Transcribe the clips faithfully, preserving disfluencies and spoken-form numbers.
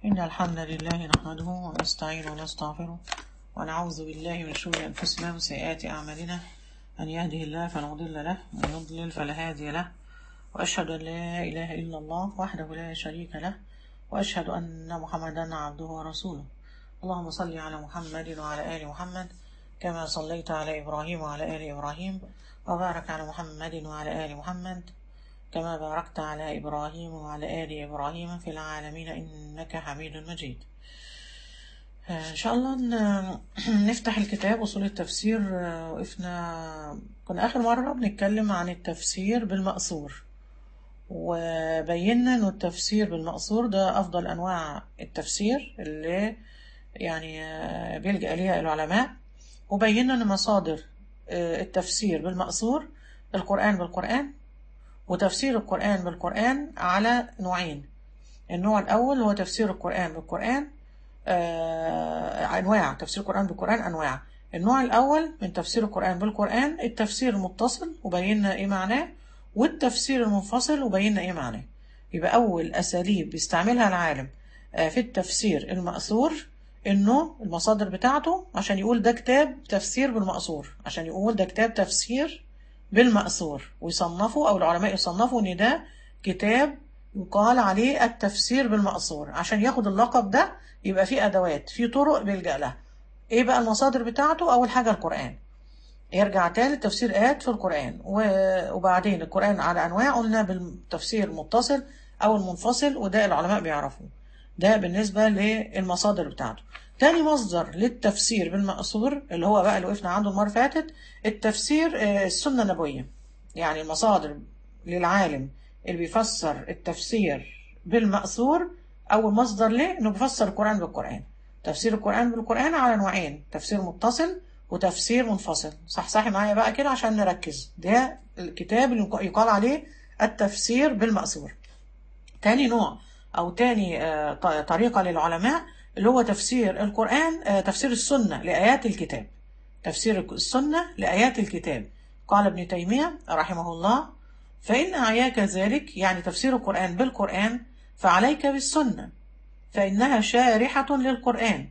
إن الحمد لله نحمده ونستعينه ونستغفره ونعوذ بالله من شرور أنفسنا وسيئات أعمالنا. من يهده الله فلا مضل له ومن يضلل فلا هادي له، وأشهد أن لا إله إلا الله وحده لا شريك له، وأشهد أن محمدا عبده ورسوله. اللهم صل على محمد وعلى آل محمد كما صليت على إبراهيم وعلى آل إبراهيم، وبارك على محمد وعلى آل محمد كما باركت على إبراهيم وعلى آل إبراهيم في العالمين إنك حميد مجيد. إن شاء الله نفتح الكتاب أصول التفسير. وقفنا كنا آخر مرة بنتكلم عن التفسير بالمأثور، وبينا أن التفسير بالمأثور ده أفضل أنواع التفسير اللي يعني بيلجأ إليها العلماء. وبينا أن مصادر التفسير بالمأثور القرآن بالقرآن، وتفسير القرآن بالقرآن على نوعين. النوع الأول هو تفسير القرآن بالقرآن، آه أنواع تفسير القرآن بالقرآن أنواع. النوع الأول من تفسير القرآن بالقرآن التفسير المتصل وبينا إيه معناه، والتفسير المنفصل وبينا إيه معناه. يبقى أول أساليب بيستعملها العالم آه في التفسير المأثور إنه المصادر بتاعته عشان يقول ده كتاب تفسير بالمأثور، عشان يقول ده كتاب تفسير بالمأثور، ويصنفوا أو العلماء يصنفوا إن ده كتاب يقال عليه التفسير بالمأثور. عشان ياخد اللقب ده يبقى فيه أدوات، فيه طرق بيلجأ لها. إيه بقى المصادر بتاعته؟ أول حاجة القرآن، يرجع تاني التفسير آيات في القرآن، وبعدين القرآن على أنواع. قلنا بالتفسير المتصل أو المنفصل، وده العلماء بيعرفوه. ده بالنسبة للمصادر بتاعته. تاني مصدر للتفسير بالمأثور اللي هو بقى اللي وقفنا عنده المرة فاتت، التفسير السنة النبوية. يعني المصادر للعالم اللي بيفسر التفسير بالمأثور، أول مصدر له إنه بيفسر القرآن بالقرآن. تفسير القرآن بالقرآن على نوعين، تفسير متصل وتفسير منفصل. صح صح معايا بقى كده عشان نركز. ده الكتاب اللي يقال عليه التفسير بالمأثور. تاني نوع أو تاني طريقة للعلماء اللي هو تفسير القرآن، تفسير السنة لآيات الكتاب. تفسير السنة لآيات الكتاب. قال ابن تيمية رحمه الله: فإن أعياك ذلك، يعني تفسير القرآن بالقرآن، فعليك بالسنة، فإنها شارحة للقرآن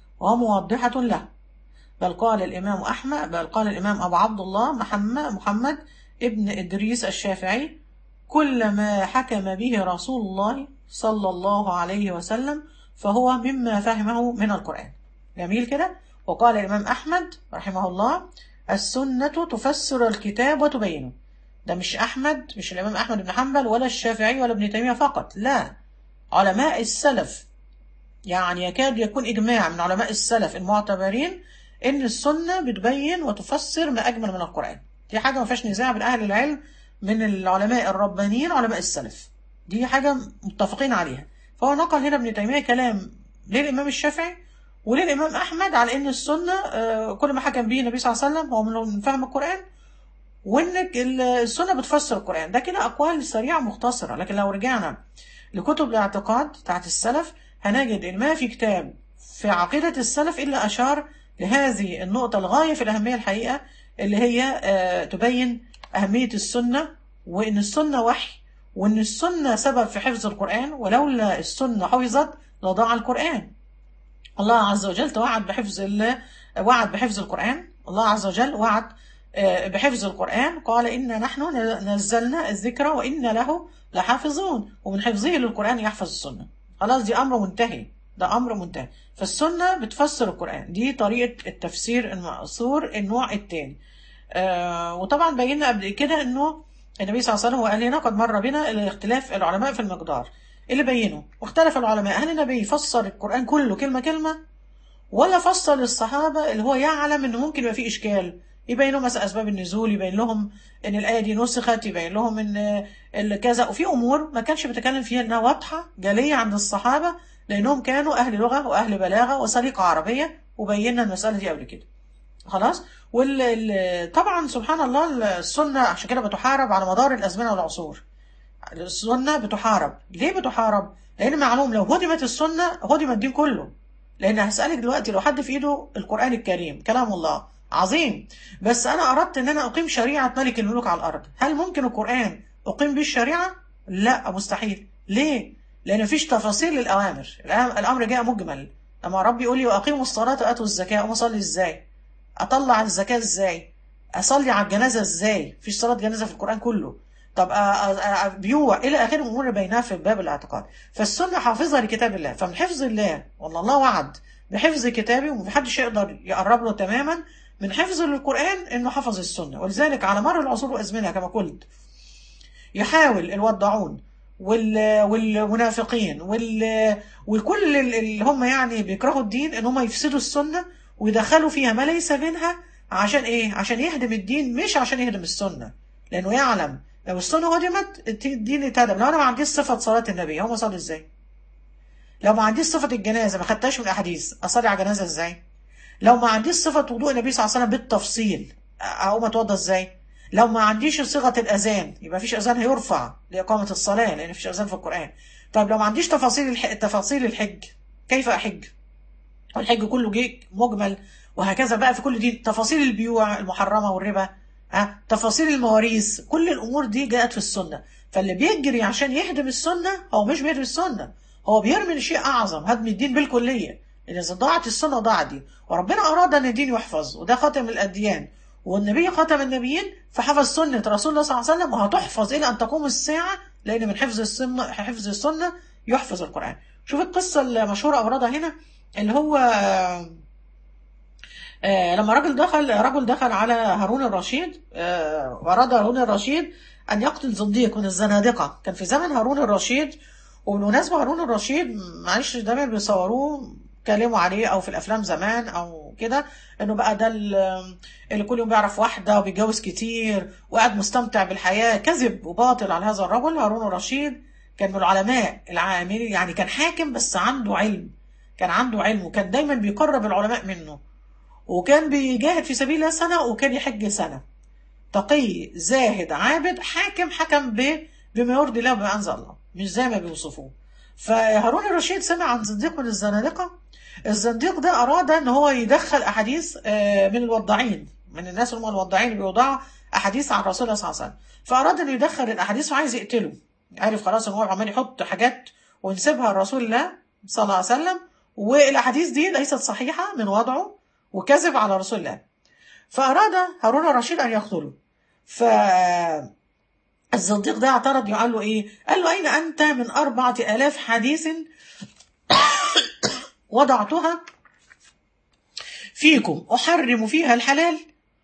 وموضحة له. بل قال الإمام أحمد بل قال الإمام أبو عبد الله محمد محمد ابن إدريس الشافعي: كل ما حكم به رسول الله صلى الله عليه وسلم فهو مما فهمه من القرآن. جميل كده. وقال الإمام أحمد رحمه الله: السنة تفسر الكتاب وتبينه. ده مش أحمد مش الإمام أحمد بن حنبل ولا الشافعي ولا ابن تيمية فقط، لا، علماء السلف. يعني يكاد يكون إجماع من علماء السلف المعتبرين إن السنة بتبين وتفسر ما أجمل من القرآن. دي حاجة ما فيهاش نزاع بين أهل العلم من العلماء الربانيين علماء السلف، دي حاجة متفقين عليها. فهو نقل هنا ابن تيمية كلام للإمام الشافعي وللإمام أحمد على إن السنة كل ما حكم به النبي صلى الله عليه وسلم هو من فهم القرآن، وإن السنة بتفسر القرآن. ده كده أقوال سريعة مختصرة. لكن لو رجعنا لكتب الاعتقاد بتاعت السلف هنجد إن ما في كتاب في عقيدة السلف إلا أشار لهذه النقطة الغاية في الأهمية الحقيقة، اللي هي تبين أهمية السنة، وإن السنة وحي، وإن السنة سبب في حفظ القرآن، ولولا السنة حفظت لضاع القرآن. الله عز وجل توعد بحفظ الله وعد بحفظ القرآن. الله عز وجل وعد بحفظ القرآن، قال إنا نحن نزلنا الذكر وإنا له لحافظون. ومن حفظه للقرآن يحفظ السنة. خلاص، دي أمر منتهي، ده أمر منتهي. فالسنة بتفسر القرآن. دي طريقة التفسير المأثور النوع الثاني. آه وطبعا بينا قبل كده إنه النبي صلى الله عليه وسلم وقال لنا قد مر بنا الاختلاف العلماء في المقدار اللي بينه. واختلف العلماء هل النبي فسر القرآن كله كلمة كلمة، ولا فسر للصحابة اللي هو يعلم إنه ممكن يبقى فيه إشكال، يبين لهم مثلا أسباب النزول، يبين لهم إن الآية دي نسخت، يبين لهم إن كذا. وفي أمور ما كانش بيتكلم فيها إنها واضحة جلية عند الصحابة، لأنهم كانوا أهل لغة وأهل بلاغة وسليقة عربية، وبينا المسألة دي قبل كده. خلاص. وطبعا سبحان الله السنة عشان كده بتحارب على مدار الأزمنة والعصور. السنة بتحارب. ليه بتحارب؟ لأن معلوم لو هدمت السنة هدم الدين كله. لأن هسألك دلوقتي، لو حد في إيده القرآن الكريم كلام الله عظيم، بس أنا أردت أن أنا أقيم شريعة ملك الملوك على الأرض، هل ممكن القرآن أقيم به الشريعة؟ لا، مستحيل. ليه؟ لان مفيش تفاصيل للاوامر. الأم- الامر جاء مجمل. لما ربي يقول لي واقيموا الصلاه واتوا الزكاه، اقوم اصلي ازاي؟ اطلع الزكاه ازاي؟ اصلي على الجنازه ازاي؟ مفيش صلاه جنازه في القران كله. طب أ- أ- أ- بيوع الى اخره امور بينها في باب الاعتقاد. فالسنه حافظه لكتاب الله، فمن حفظ الله، والله الله وعد بحفظ كتابه ومحدش يقدر يقرب له تماما. من حفظه للقران انه حفظ السنه. ولذلك على مر العصور والازمنه كما قلت، يحاول الوضاعون وال... والمنافقين وال... وكل ال- اللي هم يعني بيكرهوا الدين ان هم يفسدوا السنة ويدخلوا فيها ما ليس منها. عشان ايه؟ عشان يهدم الدين، مش عشان يهدم السنة. لانه يعلم لو السنة هدمت الدين يتهدم. لو انا ما عنديش صفة صلاة النبي، هم صلوا ازاي؟ لو ما عنديش صفة الجنازة، ما خدتهاش من الاحاديث، اصلي على الجنازة ازاي؟ لو ما عنديش صفة وضوء النبي صلى الله عليه وسلم بالتفصيل، اقوم اتوضى ازاي؟ لو ما عنديش صيغة الأذان، يبقى مفيش أذان هيرفع لإقامة الصلاة، لأن مفيش أذان في القرآن. طيب لو ما عنديش تفاصيل الح... تفاصيل الحج، كيف أحج؟ والحج كله جه مجمل. وهكذا بقى في كل دين، تفاصيل البيوع المحرمة والربا، ها، تفاصيل المواريث، كل الأمور دي جاءت في السنة. فاللي بيجري عشان يهدم السنة هو مش بيهدم السنة، هو بيرمي شيء أعظم، هدم الدين بالكلية. إن إذا ضاعت السنة ضاع الدين. وربنا أراد أن الدين يحفظ، وده خاتم الأديان، والنبي خاتم النبيين، فحفظ سنة رسول الله صلى الله عليه وسلم، وهتحفظ إلى أن تقوم الساعة. لأن من حفظ السنة، حفظ السنة يحفظ القرآن. شوف القصة المشهورة أوردها هنا، اللي هو آه، لما رجل دخل رجل دخل على هارون الرشيد، آه، وأراد هارون الرشيد أن يقتل زنديق من الزنادقة. كان في زمن هارون الرشيد. وبالمناسبة هارون الرشيد معلش دايما بيصوروه، كلموا عليه أو في الأفلام زمان أو كده، إنه بقى ده ال- اللي كل يوم بيعرف واحدة وبيتجوز كتير وقاعد مستمتع بالحياة. كذب وباطل على هذا الرجل. هارون الرشيد كان من العلماء العاملين، يعني كان حاكم بس عنده علم. كان عنده علم وكان دايما بيقرب العلماء منه. وكان بيجاهد في سبيل الله سنة، وكان يحج سنة. تقي زاهد عابد حاكم، حكم ب بما يرضي الله وبما أنزل الله، مش زي ما بيوصفوه. فهارون الرشيد سمع عن زنديق من الزنادقة. الزنديق ده أراد أن هو يدخل أحاديث آه، من الوضاعين، من الناس اللي هم الوضاعين اللي بيوضعوا أحاديث عن رسول الله صلى الله عليه وسلم. فأراد أن يدخل الأحاديث وعايز يقتله. عارف خلاص أن هو عمال يحط حاجات ونسيبها لرسول الله صلى الله عليه وسلم، والأحاديث دي ليست صحيحة من وضعه، وكذب على رسول الله. فأراد هارون الرشيد أن يقتله. فالزنديق ده اعترض، قال له إيه؟ قال له أين أنت من أربعة آلاف حديث وضعتها فيكم أحرم فيها الحلال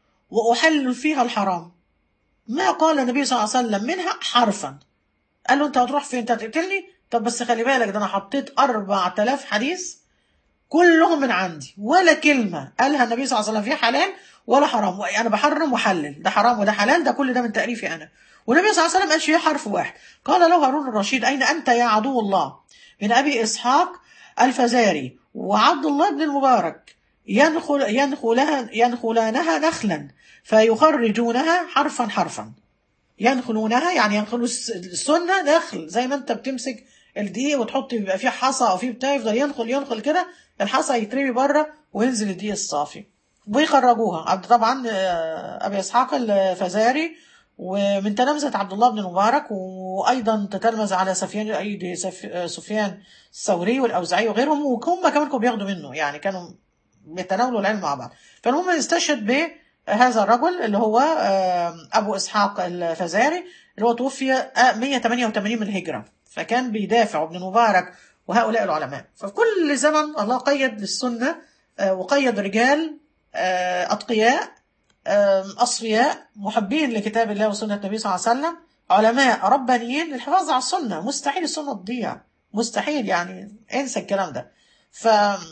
وأحلل فيها الحرام، ما قال النبي صلى الله عليه وسلم منها حرفا. قال له أنت هتروح فين؟ أنت هتقتلني؟ طب بس خلي بالك، ده أنا حطيت أربعة آلاف حديث كلهم من عندي، ولا كلمة قالها النبي صلى الله عليه وسلم فيها حلال ولا حرام. أنا بحرم وحلل، ده حرام وده حلال، ده كل ده من تأليفي أنا. والنبي صلى الله عليه وسلم قالش فيه حرف واحد. قال له هارون الرشيد أين أنت يا عدو الله؟ من أبي إسحاق الفزاري وعبد الله بن المبارك ينخل ينخلها ينخلانها نخلا فيخرجونها حرفا حرفا. ينخلونها يعني ينخلوا السنة نخل، زي ما انت بتمسك الدقيق وتحط بيبقى فيه حصى او فيه بتاع، يفضل ينخل ينخل كده، الحصى يترمي بره وينزل الدقيق الصافي ويخرجوها. عبد طبعا آه، ابي اسحاق الفزاري، ومن تلامذة عبد الله بن المبارك، وايضا تتلمذ على سفيان ايدي سف- سفيان الثوري والاوزاعي وغيرهم، وهم كمان كانوا بياخدوا منه، يعني كانوا بيتناولوا العلم مع بعض. فالمهم يستشهد بهذا الرجل اللي هو آه، ابو اسحاق الفزاري، اللي هو توفي آه، مئة وثمانية وثمانين من الهجرة. فكان بيدافع ابن المبارك وهؤلاء العلماء. ففي كل زمن الله قيد للسنة آه، وقيد رجال آه، أتقياء آه، أصفياء محبين لكتاب الله وسنة النبي صلى الله عليه وسلم، علماء ربانيين للحفاظ على السنة. مستحيل السنة تضيع، مستحيل، يعني انسى الكلام ده. ف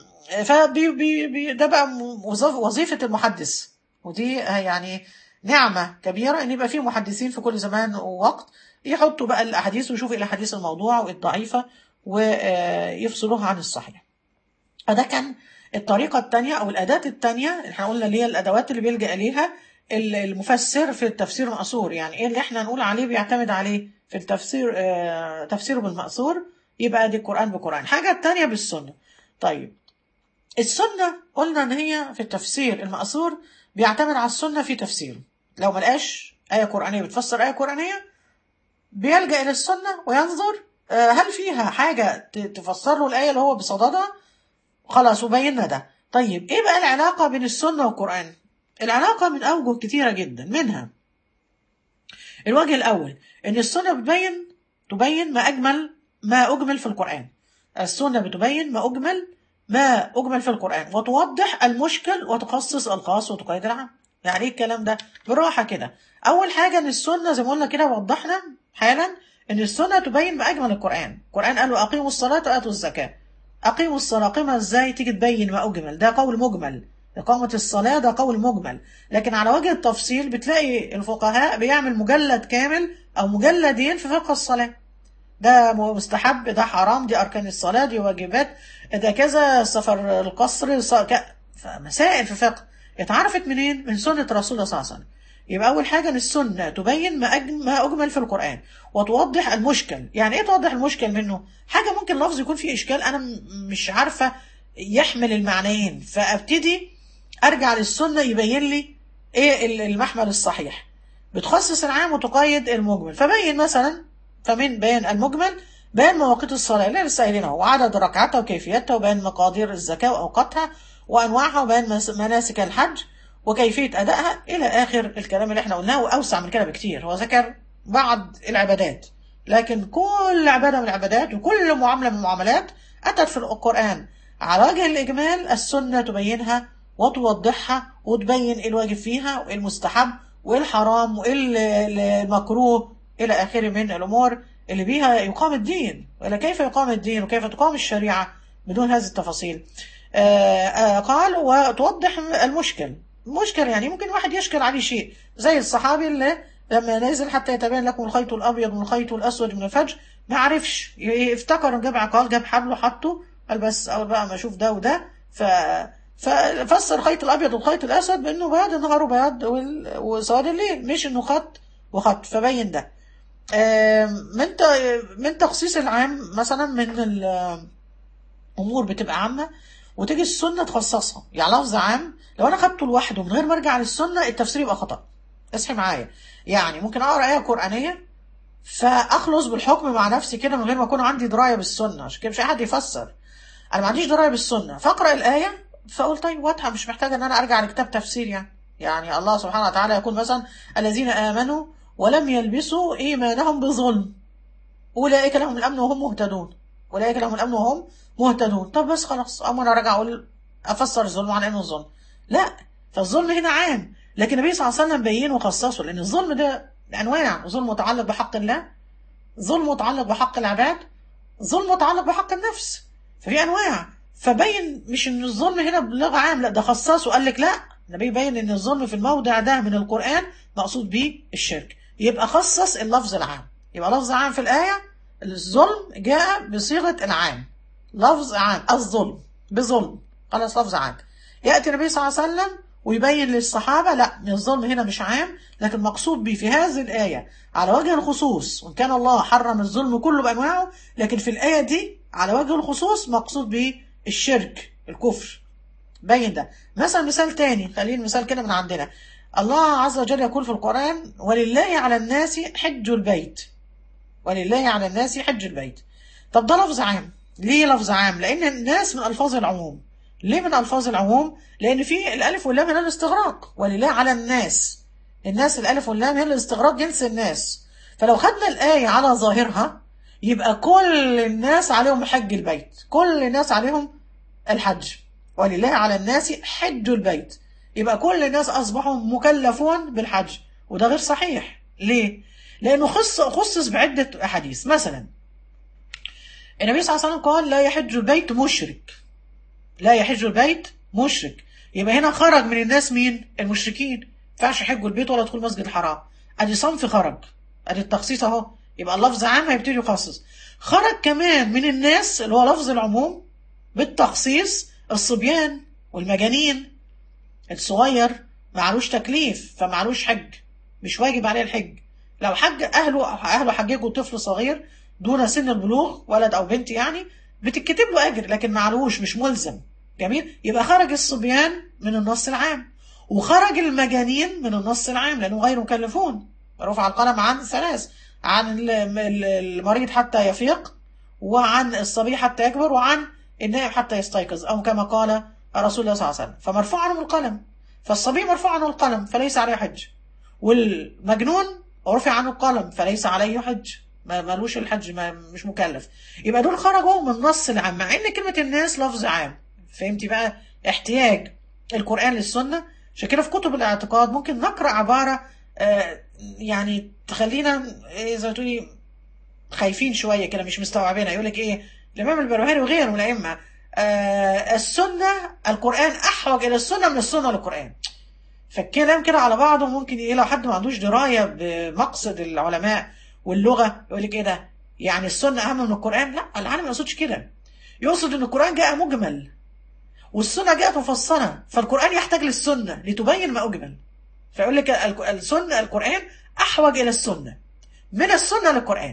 فبي بي بي ده بقى وظف- وظيفة المحدث. ودي يعني نعمة كبيرة ان يبقى فيه محدثين في كل زمان ووقت، يحطوا بقى الاحاديث ويشوفوا ايه الاحاديث الموضوعة والضعيفة ويفصلوها عن الصحيح. فده كان الطريقة التانية أو الأداة التانية اللي احنا قلنا، اللي هي الأدوات اللي بيلجأ إليها المفسر في التفسير المأثور. يعني إيه اللي احنا نقول عليه بيعتمد عليه في التفسير؟ آه تفسيره بالمأثور، يبقى دي القرآن بقرآن. حاجة التانية بالسنة. طيب السنة قلنا إن هي في التفسير المأثور بيعتمد على السنة في تفسيره. لو ملقاش آية قرآنية بتفسر آية قرآنية، بيلجأ إلى السنة وينظر آه، هل فيها حاجة ت- تفسر له الآية اللي هو بصددها؟ خلاص وبينا ده. طيب ايه بقى العلاقة بين السنة والقرآن؟ العلاقة من أوجه كتيرة جدا، منها الوجه الأول إن السنة بتبين تبين ما أجمل ما أجمل في القرآن. السنة بتبين ما أجمل ما أجمل في القرآن، وتوضح المشكل وتخصص الخاص وتقيد العام. يعني إيه الكلام ده؟ بالراحة كده. أول حاجة إن السنة زي ما قلنا كده وضحنا حالا إن السنة تبين ما أجمل القرآن. القرآن قال له أقيموا الصلاة وآتوا الزكاة. أقيموا الصلاة، قيمة إزاي؟ تيجي تبين ما أجمل، ده قول مجمل. إقامة الصلاة ده قول مجمل. لكن على وجه التفصيل بتلاقي الفقهاء بيعمل مجلد كامل أو مجلدين في فقه الصلاة. ده مستحب، ده حرام، دي أركان الصلاة، دي واجبات، ده كذا، سفر القصر، ص- ك- مسائل في فقه اتعرفت منين؟ من سنة رسول الله صلى الله عليه وسلم. يبقى أول حاجة إن السنة تبين ما أجمل, ما أجمل في القرآن، وتوضح المشكل. يعني إيه توضح المشكل منه؟ حاجة ممكن لفظ يكون فيه إشكال أنا م- مش عارفة يحمل المعنيين، فأبتدي أرجع للسنة يبين لي إيه ال- المحمل الصحيح. بتخصص العام وتقيد المجمل. فبين مثلا، فمن بيان المجمل بيان مواقيت الصلاة اللي لسه قايلينها، وعدد ركعاتها وكيفيتها، وبيان مقادير الزكاة وأوقاتها وأنواعها، وبيان مس- مناسك الحج وكيفية أدائها إلى آخر الكلام اللي احنا قلناه، وأوسع من كده بكتير. هو ذكر بعض العبادات، لكن كل عبادة من العبادات وكل معاملة من المعاملات أتت في القرآن على وجه الإجمال. السنة تبينها وتوضحها وتبين إيه الواجب فيها وإيه المستحب وإيه الحرام وإيه ال- ال- المكروه إلى آخره من الأمور اللي بيها يقام الدين، ولا كيف يقام الدين وكيف تقام الشريعة بدون هذه التفاصيل. آه، آه، قال وتوضح المشكل. المشكل يعني ممكن واحد يشكل عليه شيء، زي الصحابي اللي لما نزل حتى يتبين لكم الخيط الأبيض من الخيط الأسود من الفجر، ما عرفش، ي- افتكر جاب عقال، جاب حبل وحطه، قال بس أول بقى ما أشوف ده وده، ف ففسر الخيط الأبيض والخيط الأسود بأنه بياض النهار وبياض وال- وسواد الليل، مش إنه خط وخط، فبين ده. آم، من ت- من تخصيص العام مثلا من الأمور بتبقى عامة وتيجي السنة تخصصها. يعني لفظ عام لو أنا خدته لوحده من غير ما أرجع للسنة التفسير يبقى خطأ. اصحي معايا. يعني ممكن أقرأ آية قرآنية فأخلص بالحكم مع نفسي كده من غير ما أكون عندي دراية بالسنة، عشان كده مش أي حد يفسر. أنا ما عنديش دراية بالسنة، فأقرأ الآية فأقول طيب واضحة، مش محتاجة إن أنا أرجع لكتاب تفسير. يعني يعني الله سبحانه وتعالى يقول مثلا الذين آمنوا ولم يلبسوا إيمانهم بظلم أولئك لهم الأمن وهم مهتدون. أولئك لهم الأمن وهم مهتدون. طب بس خلاص، أما أنا راجع أقول أفسر الظلم عن إنه الظلم؟ لا، فالظلم هنا عام، لكن النبي صلى الله عليه وسلم بينه وخصصه، لأن الظلم ده أنواع: ظلم متعلق بحق الله، ظلم متعلق بحق العباد، ظلم متعلق بحق النفس. ففي أنواع، فبين مش إن الظلم هنا بلغة عام، لا ده خصصه وقال لك لا، النبي بين إن الظلم في الموضع ده من القرآن مقصود به الشرك، يبقى خصص اللفظ العام. يبقى لفظ عام في الآية، الظلم جاء بصيغة العام، لفظ عام الظلم بظلم، خلاص لفظ عام. يأتي النبي صلى الله عليه وسلم ويبين للصحابة لا، من الظلم هنا مش عام، لكن مقصود به في هذه الآية على وجه الخصوص، وإن كان الله حرم الظلم كله بأنواعه، لكن في الآية دي على وجه الخصوص مقصود به الشرك الكفر. بين ده. مثلا مثال تاني، خلينا مثال كده من عندنا. الله عز وجل يقول في القرآن ولله على الناس حج البيت. ولله على الناس حج البيت. طب ده لفظ عام. ليه لفظ عام؟ لأن الناس من ألفاظ العموم. ليه من ألفاظ العموم؟ لأن في الألف واللام هنا الاستغراق، ولله على الناس. الناس الألف واللام هنا الاستغراق، جنس الناس. فلو خدنا الآية على ظاهرها يبقى كل الناس عليهم حج البيت، كل الناس عليهم الحج. ولله على الناس حج البيت، يبقى كل الناس أصبحوا مكلفون بالحج، وده غير صحيح. ليه؟ لأنه خص خصص بعدة أحاديث. مثلا النبي صلى الله عليه وسلم قال لا يحج البيت مشرك، لا يحج البيت مشرك. يبقى هنا خرج من الناس مين؟ المشركين. ما ينفعش يحجوا البيت ولا يدخلوا المسجد الحرام. ادي صنف خرج، ادي التخصيص اهو. يبقى اللفظ عام هيبتدي يخصص. خرج كمان من الناس اللي هو لفظ العموم بالتخصيص الصبيان والمجانين. الصغير معلوش تكليف فمعلوش حج، مش واجب عليه الحج. لو حج اهله اهله حججوا طفل صغير دون سن البلوغ، ولد او بنت يعني، بتتكتب له اجر، لكن معلوش، مش ملزم. جميل. يبقى خرج الصبيان من النص العام، وخرج المجانين من النص العام لانه غير مكلفون. رفع القلم عن ثلاث: عن ال- ال- المريض حتى يفيق، وعن الصبي حتى يكبر، وعن النائم حتى يستيقظ، أو كما قال رسول الله صلى الله عليه وسلم. فمرفوع عنه القلم، فالصبي مرفوع عنه القلم فليس عليه حج، والمجنون رفع عنه القلم فليس عليه حج، ما مالوش الحج، ما مش مكلف. يبقى دول خرجوا من نص العام، مع ان كلمة الناس لفظ عام. فهمتي بقى احتياج القرآن للسنة؟ عشان كده في كتب الاعتقاد ممكن نقرأ عبارة آه يعني تخلينا إيه زي ما تقولي خايفين شوية كده، مش مستوعبينها. يقول لك ايه الإمام البربهاري وغيره من الأئمة، آه السنة القرآن أحوج إلى السنة من السنة للقرآن. فالكلام كده على بعضه ممكن ايه لو حد ما عندوش درايه بمقصد العلماء واللغه يقول لك ايه ده، يعني السنه اهم من القران؟ لا، العالم ما يقصدش كده. يقصد ان القران جاء مجمل والسنه جاءت مفصله، فالقران يحتاج للسنه لتبين ما اجمل. فيقول لك السنه القران احوج الى السنه من السنه للقران.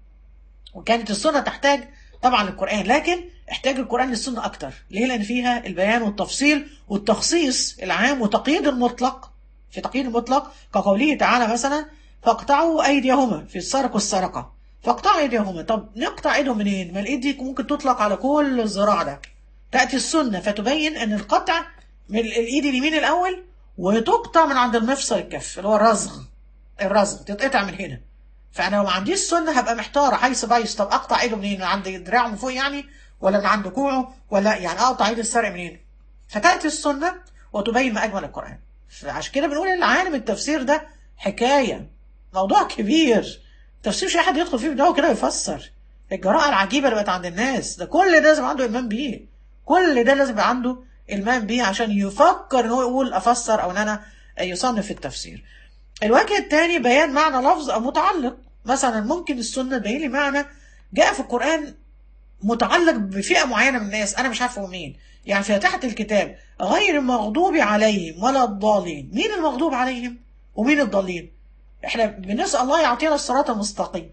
وكانت السنه تحتاج طبعا للقران، لكن احتاج القران للسنه اكتر. ليه؟ لان فيها البيان والتفصيل والتخصيص العام وتقييد المطلق. في تقييد المطلق كقوله تعالى مثلا فاقطعوا ايديهما في السرقه والسرقه، فاقطعوا ايديهما. طب نقطع ايدهم منين؟ ما الايد دي ممكن تطلق على كل الذراع ده. تاتي السنه فتبين ان القطع من الايد اليمين الاول، وتقطع من عند المفصل الكف اللي هو الرزغ. الرزغ تتقطع من هنا. فانا لو ما عنديش سنه هبقى محتاره حيث بايس. طب اقطع ايده منين؟ من عند دراعه من فوق يعني، ولا من عند كوعه، ولا يعني اقطع ايد السرق منين؟ فتاتي السنه وتبين ما اجمل القران. عشان كده بنقول ان عالم التفسير ده حكايه، موضوع كبير. التفسير مش اي حد يدخل فيه بدماغه كده يفسر. الجراءه العجيبه اللي بقت عند الناس ده، كل ده لازم عنده ايمان بيه. كل ده لازم يبقى عنده ايمان بيه عشان يفكر ان هو يقول افسر او ان انا يصنف في التفسير. الوجه الثاني بيان معنى لفظ او متعلق. مثلا ممكن السنه تبين لي معنى جاء في القران متعلق بفئه معينه من الناس انا مش عارفه مين. يعني في فاتحه الكتاب غير المغضوب عليهم ولا الضالين. مين المغضوب عليهم ومين الضالين؟ احنا بنسال الله يعطينا الصراط المستقيم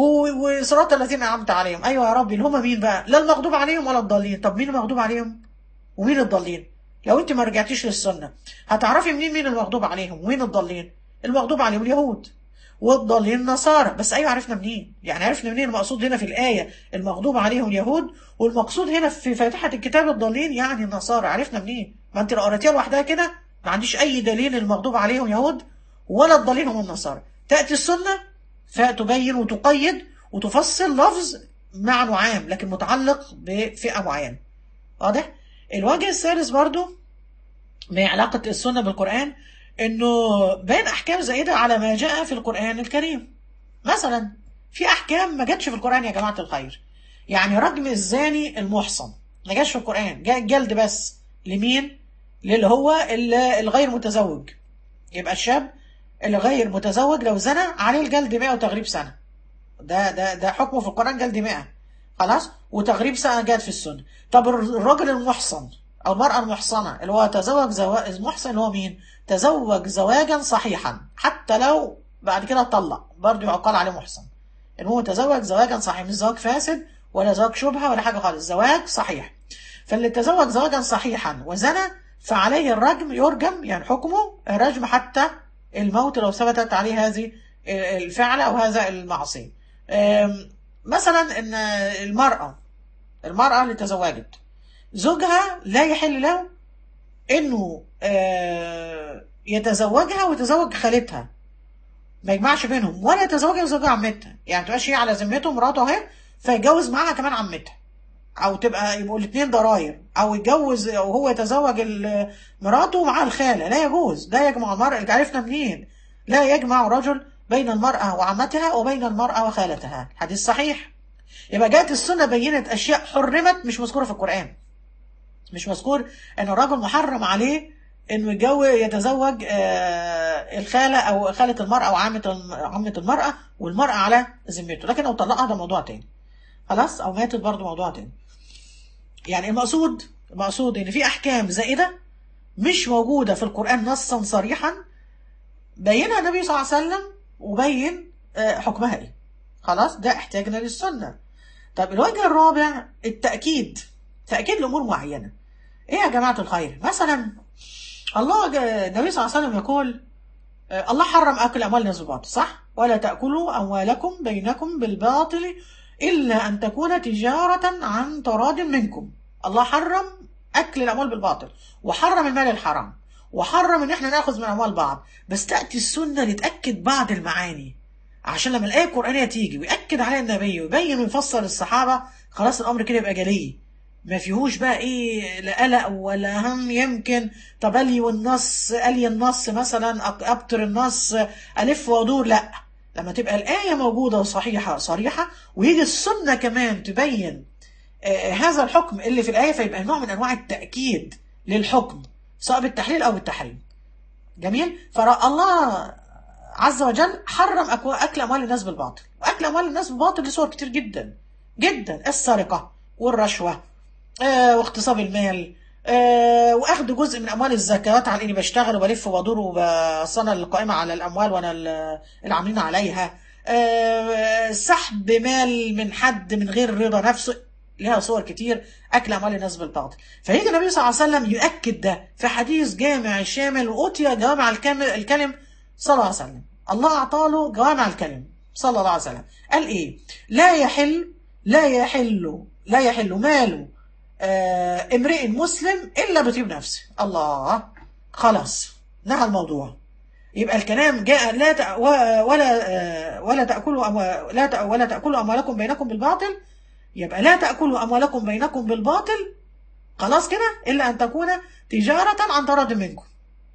وصراط الذين انعمت عليهم. ايوه يا ربي، اللي هم مين بقى؟ لا المغضوب عليهم ولا الضالين. طب مين المغضوب عليهم ومين الضالين؟ لو انت ما رجعتيش للسنه هتعرفي منين مين المغضوب عليهم ومين الضالين؟ المغضوب عليهم اليهود والضالين النصارى. بس ايوه عرفنا منين؟ يعني عرفنا منين المقصود هنا في الايه المغضوب عليهم اليهود، والمقصود هنا في فاتحه الكتاب الضالين يعني النصارى؟ عرفنا منين؟ ما انت لو قريتيها لوحدها كده ما عنديش اي دليل المغضوب عليهم يهود ولا الضالين هم النصارى. تاتي السنه فتبين وتقيد وتفصل لفظ معنى عام لكن متعلق بفئه معينه. واضح؟ الوجه الثالث برضو من علاقه السنه بالقران انه بين احكام زائده على ما جاء في القران الكريم. مثلا في احكام ما جاتش في القران يا جماعه الخير. يعني رجم الزاني المحصن ما جاش في القران، جاء الجلد بس. لمين؟ للي هو الغير متزوج. يبقى الشاب اللي غير متزوج لو زنى عليه الجلد مئة وتغريب سنه. ده ده ده حكمه في القران جلد مئة. خلاص، وتغريب سنه جات في السنه. طب الراجل المحصن او المراه المحصنه اللي هو تزوج زواج محصن اللي هو مين؟ تزوج زواجا صحيحا، حتى لو بعد كده طلق برضه يعقل عليه محصن. ان هو تزوج زواجا صحيحا، مش زواج فاسد ولا زواج شبهه ولا حاجه خالص، زواج صحيح. فاللي تزوج زواجا صحيحا وزنى فعليه الرجم، يرجم يعني حكمه الرجم حتى الموت لو ثبتت عليه هذه الفعله او هذا المعصيه. مثلا ان المراه المراه اللي تزوجت زوجها لا يحل له انه يتزوجها ويتزوج خالتها، ما يجمعش بينهم، ولا يتزوجها ويتزوج عمتها. يعني تبقاش هي على ذمته مراته اهي فيتجوز معاها كمان عمتها، او تبقى يبقوا الاثنين ضراير، او يتجوز او هو يتزوج مراته مع الخاله. لا يجوز. ده يجمع المرأة. عرفنا منين؟ لا يجمع رجل بين المرأة وعمتها وبين المرأة وخالتها. حديث صحيح. يبقى جاءت السنة بينت اشياء حرمت مش مذكورة في القرآن. مش مذكور ان الرجل محرم عليه انه يتجوز يتزوج الخاله او خاله المراه او عمه عمه المراه والمراه على ذمته، لكن لو طلقها ده موضوع تاني. خلاص، او ماتت برضه موضوع تاني. يعني المقصود المقصود ان في احكام زائده مش موجوده في القران نصا صريحا بينها النبي صلى الله عليه وسلم وبين حكمها ايه. خلاص، ده احتاجنا للسنه. طب الوجه الرابع التاكيد، تاكيد لامور معينه. ايه يا جماعه الخير؟ مثلا الله النبي صلى الله عليه وسلم يقول الله حرم اكل اموال الناس بالباطل، صح؟ ولا تاكلوا اموالكم بينكم بالباطل إلا أن تكون تجارة عن تراض منكم. الله حرم أكل الأموال بالباطل، وحرم المال الحرام، وحرم إن إحنا ناخذ من أموال بعض. بس تأتي السنة لتأكد بعض المعاني، عشان لما الآية القرآنية تيجي ويأكد عليها النبي ويبين ويفسر الصحابة، خلاص الأمر كده يبقى جلي، ما فيهوش بقى إيه لا قلق ولا هم. يمكن طب ألي والنص، ألي النص مثلا، أبطر النص، ألف وأدور، لا. لما تبقى الآية موجودة وصحيحة صريحة، ويجي السنة كمان تبين آه هذا الحكم اللي في الآية، فيبقى نوع من أنواع التأكيد للحكم سواء بالتحليل أو بالتحريم. جميل. فالله عز وجل حرم أكل أموال الناس بالباطل، وأكل أموال الناس بالباطل لصور كتير جدا جدا: السرقة والرشوة آه واغتصاب المال آه واخد جزء من اموال الزكوات على اني بشتغل وبلف وادور وبصنع القائمه على الاموال وانا اللي عاملين عليها، آه سحب مال من حد من غير رضا نفسه. لها صور كتير اكل اموال الناس بالباطل. فيجي النبي صلى الله عليه وسلم يؤكد ده في حديث جامع شامل، واوتي جوامع الكلم صلى الله عليه وسلم. الله اعطاله جوامع الكلم صلى الله عليه وسلم. قال ايه؟ لا يحل لا يحل لا يحل ماله آه امرئ مسلم الا بطيب نفسه. الله، خلاص نهى الموضوع. يبقى الكلام جاء لا تأ ولا آه ولا تاكلوا لا تأ ولا تاكلوا اموالكم بينكم بالباطل. يبقى لا تاكلوا اموالكم بينكم بالباطل، خلاص كده، الا ان تكون تجاره عن تراض منكم.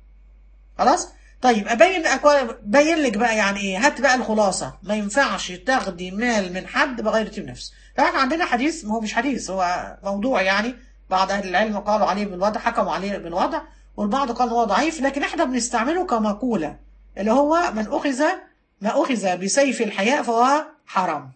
خلاص. طيب ابين بين لك بقى يعني ايه. هات بقى الخلاصه. ما ينفعش تاخدي مال من حد بغير طيب نفس. فاحنا عندنا حديث، ما هو مش حديث، هو موضوع يعني، بعض اهل العلم قالوا عليه بالوضع، حكموا عليه بالوضع، والبعض قال هو ضعيف، لكن احنا بنستعمله كمقوله، اللي هو من اخذ ما اخذ بسيف الحياء فهو حرام.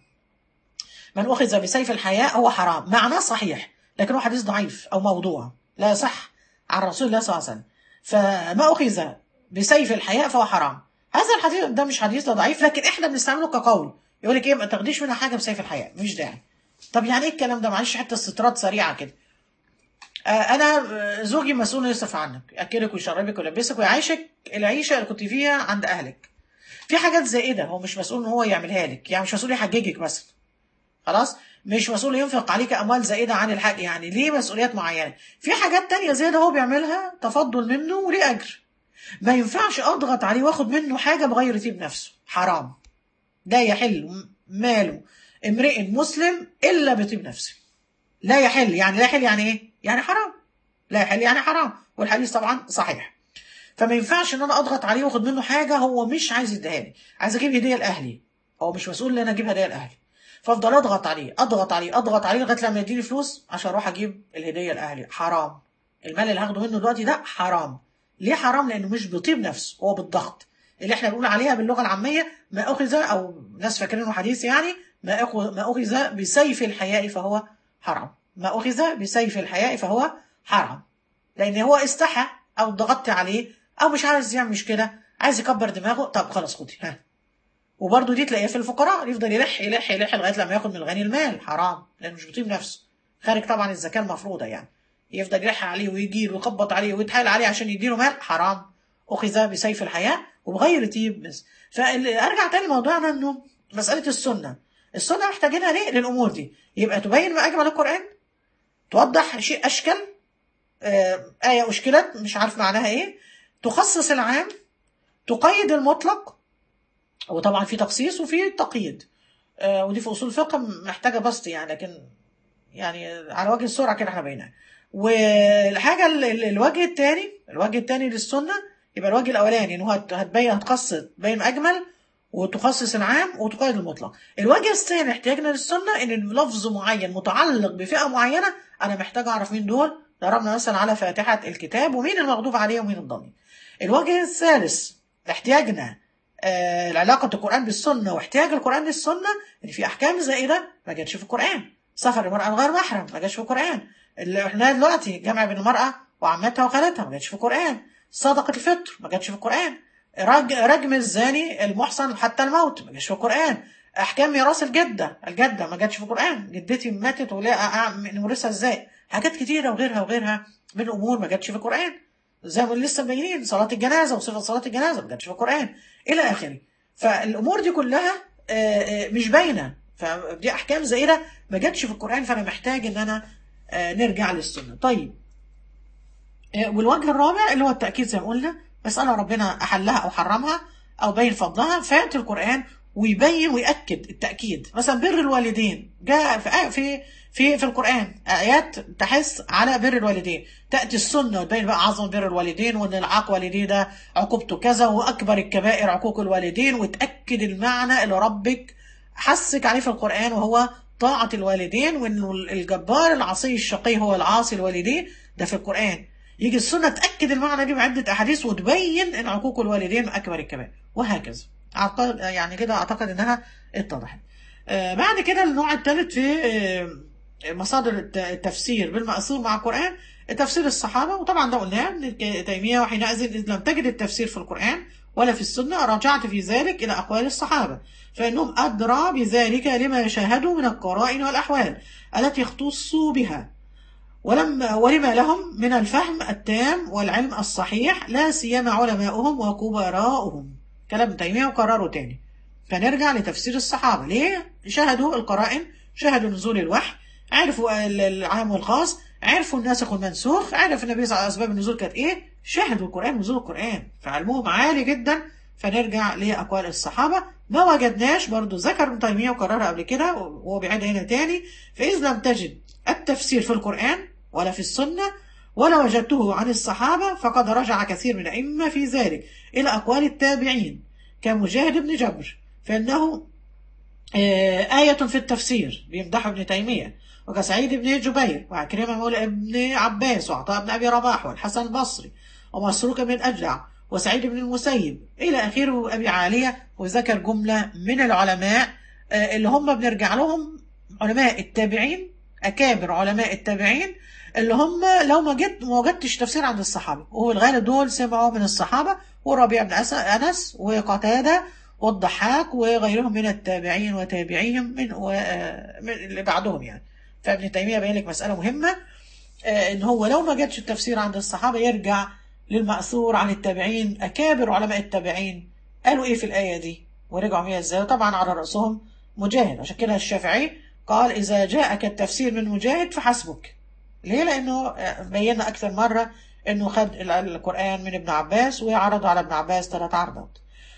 من اخذ بسيف الحياء هو حرام، معناه صحيح، لكن هو حديث ضعيف او موضوع لا يصح عن رسول الله صلى الله عليه وسلم. فما اخذ بسيف الحياء فهو حرام. هذا الحديث ده مش حديث، ده ضعيف، لكن احنا بنستعمله كقول. يقول لك ايه؟ ما تاخديش منها حاجه بسيف الحياء، مش داعي. طب يعني ايه الكلام ده؟ معلش حته استطراد سريعه كده. آه انا زوجي مسؤول يصرف عنك، ياكلك ويشربك ويلبسك ويعيشك العيشه اللي كنت فيها عند اهلك. في حاجات زائده هو مش مسؤول ان هو يعملها لك، يعني مش مسؤول يحججك مثلا، خلاص، مش مسؤول ينفق عليك اموال زائده عن الحق، يعني ليه مسؤوليات معينه. في حاجات تانية زياده هو بيعملها تفضل منه وليه اجر. ما ينفعش اضغط عليه واخد منه حاجه بغير طيب نفسه، حرام. لا يحل ماله امرئ مسلم الا بطيب نفسه. لا يحل يعني لا يحل يعني ايه؟ يعني حرام. لا يحل يعني حرام، والحديث طبعا صحيح. فما ينفعش ان انا اضغط عليه واخد منه حاجه هو مش عايز يديها لي. عايز اجيب هديه لاهلي، هو مش مسؤول ان انا اجيب هديه لاهلي، فافضل اضغط عليه اضغط عليه اضغط عليه لغايه لما يديني فلوس عشان اروح اجيب الهديه لاهلي. حرام. المال اللي هاخده منه دلوقتي ده حرام. ليه حرام؟ لانه مش بطيب نفس، هو بالضغط، اللي احنا بنقول عليها باللغه العاميه ما اخذ، او ناس فاكرينه حديث يعني، ما اخذ ما اخذ بسيف الحياء فهو حرام. ما اخذ بسيف الحياء فهو حرام، لان هو استحى او ضغطت عليه او مش عايز يعمل مشكله، عايز يكبر دماغه. طب خلاص خدي ها. وبرضه دي تلاقيها في الفقراء، يفضل يلح يلح يلح لغايه لما ياخد من الغني المال. حرام، لانه مش بيطيب نفسه، خارج طبعا الزكاه المفروضه يعني. يفضل يلح عليه ويجي له ويخبط عليه ويتحايل عليه عشان يديله مال. حرام. اخذ بسيف الحياء وبغير طيب نفس. فارجع تاني لموضوعنا، انه مساله السنه السنه محتاجينها ليه؟ للامور دي. يبقى تبين ما اجمل القران، توضح شيء اشكل، آه ايه اشكلت مش عارف معناها ايه، تخصص العام، تقيد المطلق، وطبعا في تخصيص وفي تقييد. آه ودي في اصول الفقه محتاجه بسط يعني، لكن يعني على وجه السرعه كده احنا بيناها. والحاجه الوجه الثاني الوجه الثاني للسنه، يبقى الوجه الاولاني انه هتبين هتخصص تبين اجمل، وتخصص العام، وتقيد المطلق. الوجه الثاني احتياجنا للسنه ان لفظ معين متعلق بفئه معينه، انا محتاج اعرف مين دول. ضربنا مثلا على فاتحه الكتاب ومين المغضوب عليه ومين الضالين. الوجه الثالث احتياجنا آه العلاقه القران بالسنه، واحتياج القران للسنه، ان في احكام زائده ما جاتش في القران. سفر المراه غير محرم ما جاتش في القران. اللي احنا دلوقتي جمع بين المراه وعمتها وخالتها ما جاتش في القران. صدقه الفطر ما جاتش في القران. رج رجم الزاني المحصن حتى الموت ما جاتش في القران. احكام ميراث الجده الجده ما جاتش في القران. جدتي ماتت ولا نورثها ازاي؟ حاجات كتيره وغيرها وغيرها من الامور ما جاتش في القران. زي ما لسه مبينين صلاه الجنازه وصفه صلاه الجنازه ما جاتش في القران الى اخره. فالامور دي كلها مش باينه، فدي احكام زائده ما جاتش في القران، فانا محتاج ان انا آه، نرجع للسنه. طيب آه، والوجه الرابع اللي هو التاكيد زي ما قلنا، مساله ربنا احلها او حرمها او بين فضلها، فياتي القران ويبين ويأكد التأكيد. مثلا بر الوالدين جاء في آية في في في القرآن آيات تحث على بر الوالدين، تأتي السنة وتبين بقى عظمة بر الوالدين، وإن العاق والديه ده عقوبته كذا، وأكبر الكبائر عقوق الوالدين، وتأكد المعنى اللي ربك حسك عليه في القرآن وهو طاعة الوالدين، وإن الجبار العصي الشقي هو العاصي الوالدين، ده في القرآن. يجي السنة تأكد المعنى دي بعدة أحاديث وتبين إن عقوق الوالدين أكبر الكبائر، وهكذا. أعتقد يعني كده أعتقد إنها اتضحت. آه بعد كده النوع الثالث في آه مصادر التفسير بالمأثور مع القرآن، تفسير الصحابة. وطبعا ده قلناه ابن تيمية، وحينئذ إذ لم تجد التفسير في القرآن ولا في السنة راجعت في ذلك إلى أقوال الصحابة، فإنهم أدرى بذلك لما شاهدوا من القرائن والأحوال التي اختصوا بها، ولما ولما لهم من الفهم التام والعلم الصحيح، لا سيما علماؤهم وكبراؤهم. كلام ابن تيمية وكرره تاني. فنرجع لتفسير الصحابة. ليه؟ شاهدوا القرائن، شاهدوا نزول الوحي، عرفوا العام والخاص، عرفوا الناسخ والمنسوخ، عرف النبي صلى الله عليه وسلم أسباب النزول كانت إيه، شاهدوا القرآن ونزول القرآن، فعلمهم عالي جدا. فنرجع لأقوال الصحابة. ما وجدناش برضو ذكر ابن تيمية وكررها قبل كده وهو بيعيد هنا تاني، فإذ لم تجد التفسير في القرآن ولا في السنة ولا وجدته عن الصحابة، فقد رجع كثير من الأئمة في ذلك إلى أقوال التابعين كمجاهد بن جبر، فإنه آية في التفسير بيمدحه ابن تيمية، وكسعيد بن جبير وعكرمة مولى ابن عباس وعطاء بن أبي رباح والحسن البصري ومسروق بن أجدع وسعيد بن المسيب إلى آخره أبي عالية. وذكر جملة من العلماء اللي هم بنرجع لهم علماء التابعين، أكابر علماء التابعين، اللي هم لو ما جد ما وجدتش تفسير عند الصحابة، وهو الغالب دول سمعوا من الصحابة، وربيع بن أنس وقتادة والضحاك وغيرهم من التابعين وتابعيهم من, من اللي بعدهم يعني. فابن تيمية بيقول لك مسألة مهمة، إن هو لو ما جدش التفسير عند الصحابة يرجع للمأثور عن التابعين، أكابر علماء التابعين قالوا إيه في الآية دي ورجعوا فيها إزاي. طبعا على رأسهم مجاهد، عشان كده الشافعي قال إذا جاءك التفسير من مجاهد فحسبك. ليه؟ لأنه بينا أكثر مرة أنه خد القرآن من ابن عباس وعرضه على ابن عباس ثلاث عرضات.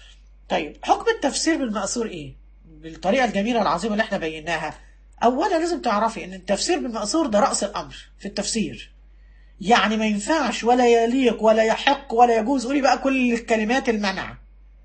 طيب حكم التفسير بالمأثور إيه؟ بالطريقة الجميلة العظيمة اللي احنا بيناها. أولا لازم تعرفي أن التفسير بالمأثور ده رأس الأمر في التفسير، يعني ما ينفعش ولا يليق ولا يحق ولا يجوز قولي بقى كل الكلمات المنع،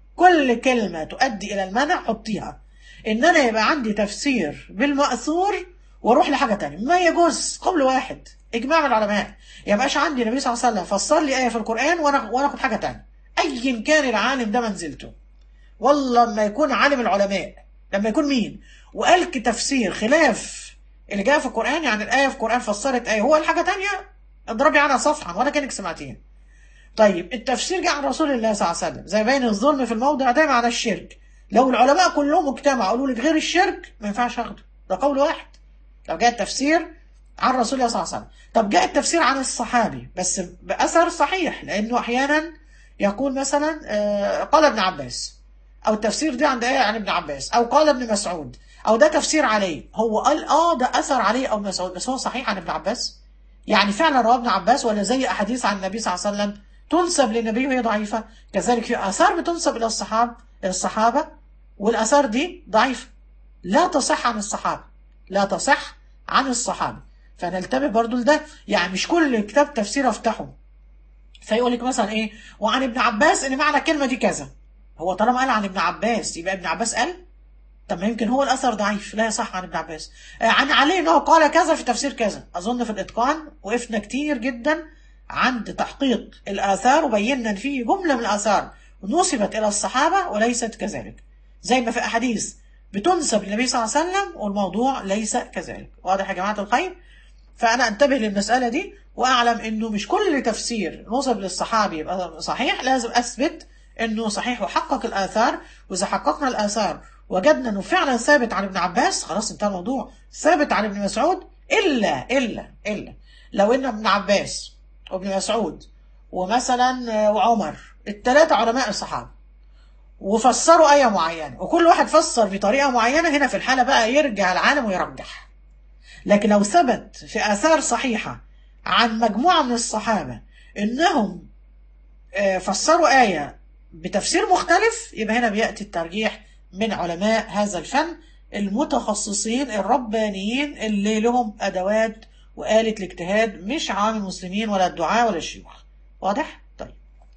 كل كلمة تؤدي إلى المنع حطيها. إن أنا يبقى عندي تفسير بالمأثور واروح لحاجه تانية ما يجوز. قول واحد اجماع من العلماء، يبقاش عندي النبي صلى الله عليه وسلم فسر لي ايه في القران وانا وانا اخد حاجه تانية ايا كان العالم ده منزلته. والله لما يكون عالم العلماء، لما يكون مين وقال تفسير خلاف اللي جاء في القران، يعني الايه في القران فسرت ايه هو الحاجه تانية، اضربي عنها صفحا ولا كانك سمعتيها. طيب التفسير جاء عن رسول الله صلى الله عليه وسلم زي بين الظلم في الموضع ده معنى الشرك، لو العلماء كلهم اجتمعوا قالوا لك غير الشرك ما ينفعش اخده، ده قول واحد. لو جاء التفسير عن رسول الله صلى الله عليه وسلم، طب جاء التفسير عن الصحابي بس بأثر صحيح، لأنه أحيانا يقول مثلا قال ابن عباس، أو التفسير ده عند آية عن ابن عباس، أو قال ابن مسعود، أو ده تفسير عليه، هو قال آه ده أثر عليه أو مسعود بس هو صحيح عن ابن عباس، يعني فعلا رواه ابن عباس، ولا زي أحاديث عن النبي صلى الله عليه وسلم تنسب للنبي وهي ضعيفة. كذلك في آثار بتنسب إلى الصحابة الصحابة والآثار دي ضعيفة لا تصح عن الصحابة، لا تصح عن الصحابة. فنلتبه برضو لده، يعني مش كل كتاب تفسير افتحه فيقول لك مثلا ايه وعن ابن عباس ان معنى الكلمة دي كذا، هو طالما قال عن ابن عباس يبقى ابن عباس قال، طب ما يمكن هو الاثر ضعيف لا يصح عن ابن عباس. عن علي انه قال كذا في تفسير كذا. اظن في الاتقان وقفنا كتير جدا عند تحقيق الاثار وبينا ان في جملة من الاثار نسبت الى الصحابة وليست كذلك، زي ما في احاديث بتنسب للنبي صلى الله عليه وسلم والموضوع ليس كذلك. واضح يا جماعة الخير؟ فأنا أنتبه للمسألة دي وأعلم أنه مش كل تفسير نسب للصحابي يبقى صحيح، لازم أثبت أنه صحيح وحقق الآثار. وإذا حققنا الآثار وجدنا أنه فعلا ثابت عن ابن عباس خلاص انتهى الموضوع، ثابت عن ابن مسعود، إلا إلا إلا لو أن ابن عباس وابن مسعود ومثلا وعمر الثلاثة علماء الصحابة، وفسروا آية معينة، وكل واحد فسر بطريقة معينة، هنا في الحالة بقى يرجع العالم ويرجح. لكن لو ثبت في آثار صحيحة عن مجموعة من الصحابة إنهم فسروا آية بتفسير مختلف، يبقى هنا بيأتي الترجيح من علماء هذا الفن المتخصصين الربانيين اللي لهم أدوات وآلة الاجتهاد، مش عام المسلمين ولا الدعاء ولا الشيوخ. واضح؟ طيب.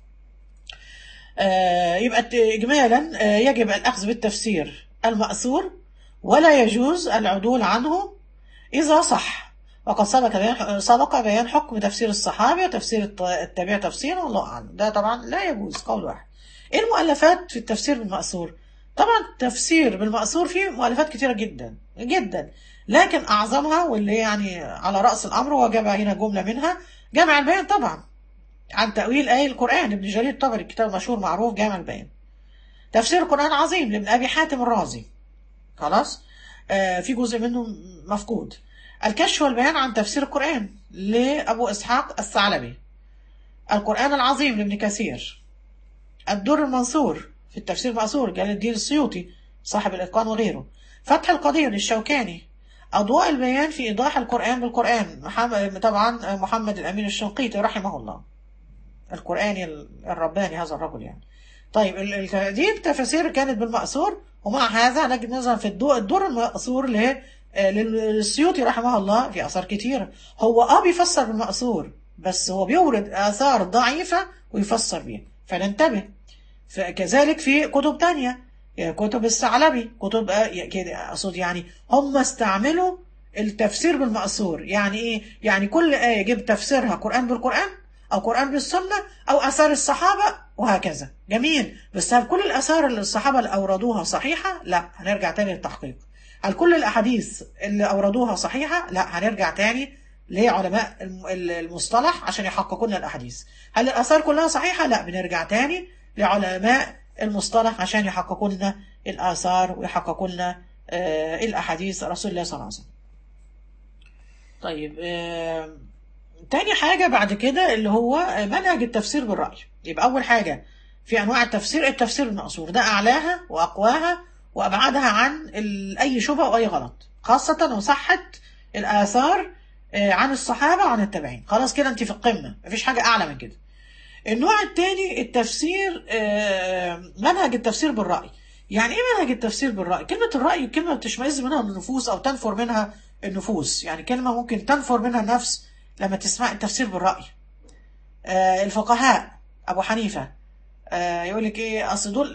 آه يبقى إجمالا آه يجب الأخذ بالتفسير المأثور، ولا يجوز العدول عنه إذا صح. وقد سبق بيان سبق بيان حكم تفسير الصحابي وتفسير التابع تفسيرا، والله أعلم. ده طبعا لا يجوز، قول واحد. إيه المؤلفات في التفسير بالمأثور؟ طبعا التفسير بالمأثور فيه مؤلفات كتيرة جدا جدا، لكن أعظمها واللي يعني على رأس الأمر وجمع هنا جملة منها جامع البيان طبعا عن تأويل آية القرآن ابن جرير الطبري، الكتاب المشهور معروف جامع البيان. تفسير القرآن عظيم لابن أبي حاتم الرازي، خلاص آه في جزء منه مفقود. الكشف والبيان عن تفسير القرآن لأبو إسحاق الثعلبي. القرآن العظيم لابن كثير. الدر المنصور في التفسير المأثور جلال الدين السيوطي صاحب الإتقان وغيره. فتح القدير للشوكاني. أضواء البيان في إيضاح القرآن بالقرآن، محمد طبعا محمد الأمين الشنقيطي رحمه الله، القرآني الرباني هذا الرجل يعني. طيب دي التفاسير كانت بالمأثور، ومع هذا نجد نظرا في الدور الدور المأثور للسيوطي رحمه الله في آثار كتير. هو اه بيفسر بالمأثور، بس هو بيورد آثار ضعيفة ويفسر بيها، فننتبه. كذلك في كتب تانية، كتب الثعلبي، كتب كده اقصد يعني هم استعملوا التفسير بالمأثور. يعني ايه؟ يعني كل آية يجيب تفسيرها قرآن بالقرآن او قرآن بالسنة او اثار الصحابة وهكذا. جميل، بس هل كل الاثار اللي الصحابة اللي اوردوها صحيحة؟ لا، هنرجع تاني للتحقيق. هل كل الاحاديث اللي اوردوها صحيحة؟ لا، هنرجع تاني لعلماء المصطلح عشان يحققوا لنا الاحاديث. هل الاثار كلها صحيحة؟ لا، بنرجع تاني لعلماء المصطلح عشان يحققوا لنا الآثار ويحققوا لنا آه الأحاديث رسول الله صلى الله عليه وسلم. طيب آه تاني حاجة بعد كده اللي هو منهج التفسير بالرأي. يبقى أول حاجة في أنواع التفسير التفسير المأثور، ده أعلاها وأقواها وأبعدها عن أي شبهة أو أي غلط، خاصة وصحة الآثار آه عن الصحابة وعن التابعين. خلاص كده أنت في القمة، مفيش حاجة أعلى من كده. النوع الثاني التفسير منهج التفسير بالرأي. يعني ايه منهج التفسير بالرأي؟ كلمة الرأي كلمة تشمئز منها النفوس او تنفر منها النفوس، يعني كلمة ممكن تنفر منها النفس لما تسمع التفسير بالرأي. الفقهاء ابو حنيفة يقول لك ايه، اصل دول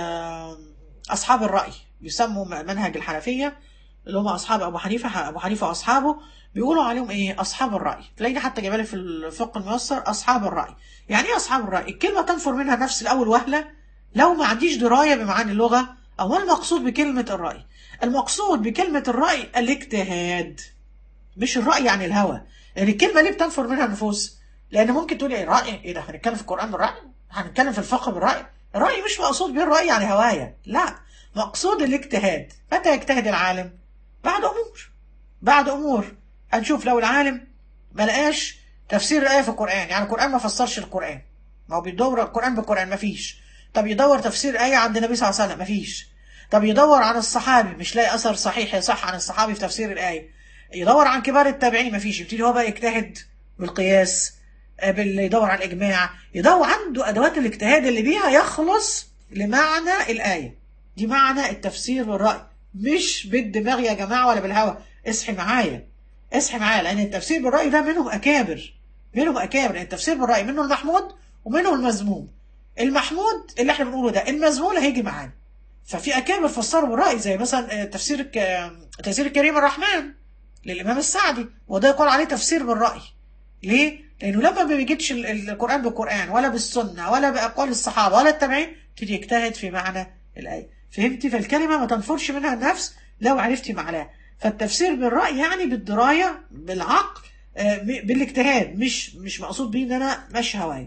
اصحاب الرأي، يسموا منهج الحنفية اللي هم اصحاب ابو حنيفة، ابو حنيفة واصحابه بيقولوا عليهم ايه؟ اصحاب الرأي. تلاقيني حتى جايبه لي في الفقه الميسر اصحاب الرأي. يعني ايه اصحاب الرأي؟ الكلمه تنفر منها نفس الاول وهله لو ما عنديش درايه بمعاني اللغه او ما المقصود بكلمه الرأي. المقصود بكلمه الرأي الاجتهاد، مش الرأي يعني الهوى. يعني الكلمه ليه بتنفر منها النفوس؟ لان ممكن تقولي ايه رأي؟ ايه ده هنتكلم في القرآن بالرأي؟ هنتكلم في الفقه بالرأي؟ الرأي مش مقصود بيه الرأي يعني هوايه، لا، مقصود الاجتهاد. متى يجتهد العالم؟ بعد امور بعد امور هنشوف. لو العالم ما لقاش تفسير الآية في القرآن، يعني القرآن ما فسرش القرآن، ما هو بيدور القرآن بالقرآن، ما فيش. طب يدور تفسير آية عند النبي صلى الله عليه وسلم، ما فيش. طب يدور عن الصحابي، مش لاقي أثر صحيح يصح عن الصحابي في تفسير الآية. يدور عن كبار التابعين، ما فيش. يبتدي هو بقى يجتهد بالقياس، يدور على الإجماع، يدور عنده أدوات الاجتهاد اللي بيها يخلص لمعنى الآية. دي معنى التفسير بالرأي، مش بالدماغ يا جماعة ولا بالهوى. اصحي معايا اصحي معايا، لان التفسير بالرأي ده منهم اكابر منهم اكابر التفسير بالرأي منه المحمود ومنه المذموم. المحمود اللي احنا بنقوله ده، المذموم هيجي معانا. ففي اكابر فسروا بالرأي، زي مثلا تفسير تفسير الكريم الرحمن للامام السعدي، وده يقال عليه تفسير بالرأي. ليه؟ لانه لما ما بيجيبش القرآن بالقرآن ولا بالسنة ولا باقوال الصحابة ولا التابعين، تبتدي يجتهد في معنى الآية. فهمتي؟ فالكلمة ما تنفرش منها النفس لو عرفتي معناها. فالتفسير بالرأي يعني بالدراية بالعقل بالاجتهاد، مش مش مقصود بيه ان انا ماشي هواي.